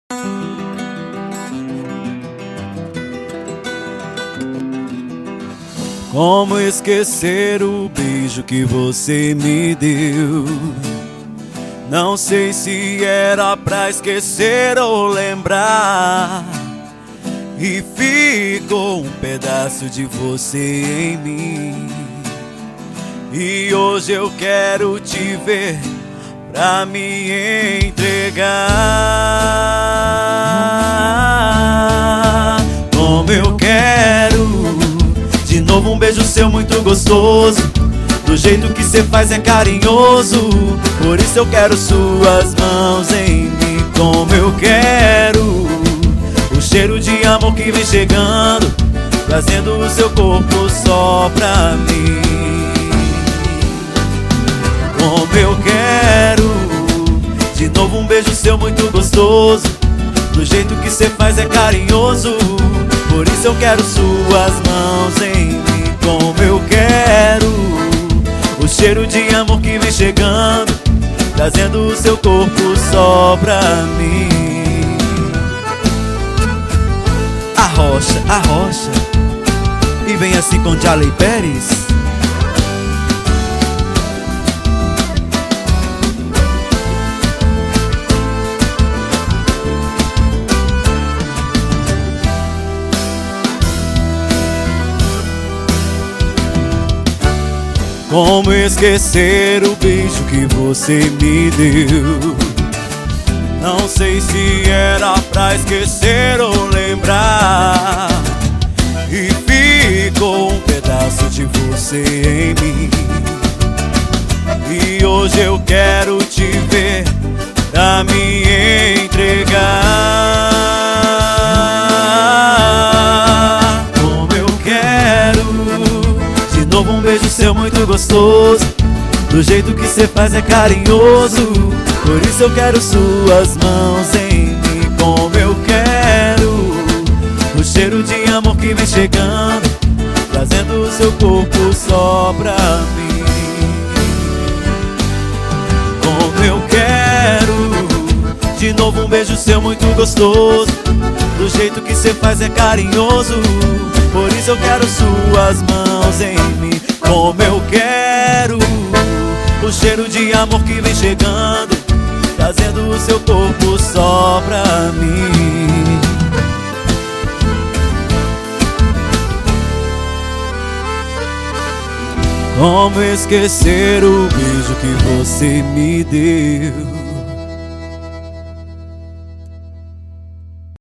Como esquecer o beijo que você me deu? Não sei se era pra esquecer ou lembrar, e ficou um pedaço de você em mim. E hoje eu quero te ver pra me entregar. Como eu quero de novo um beijo seu muito gostoso, do jeito que cê faz é carinhoso. Por isso eu quero suas mãos em mim. Como eu quero o cheiro de amor que vem chegando, trazendo o seu corpo só pra mim. Como eu quero de novo um beijo seu muito gostoso, do jeito que cê faz é carinhoso. Por isso eu quero suas mãos em mim. Como eu quero o cheiro de amor que vem chegando, trazendo o seu corpo só pra mim. Arrocha, e vem assim com Jaley Pérez. Como esquecer o beijo que você me deu? Não sei se era pra esquecer ou lembrar, e ficou um pedaço de você em mim. E hoje eu quero te ver pra me entregar. Como eu quero de novo um beijo seu muito gostoso, do jeito que cê faz é carinhoso. Por isso eu quero suas mãos em mim. Como eu quero o cheiro de amor que vem chegando, trazendo o seu corpo só pra mim. Como eu quero de novo um beijo seu muito gostoso, do jeito que cê faz é carinhoso. Por isso eu quero suas mãos em mim. Como eu quero o cheiro de amor que vem chegando, trazendo o seu corpo só pra mim. Como esquecer o beijo que você me deu?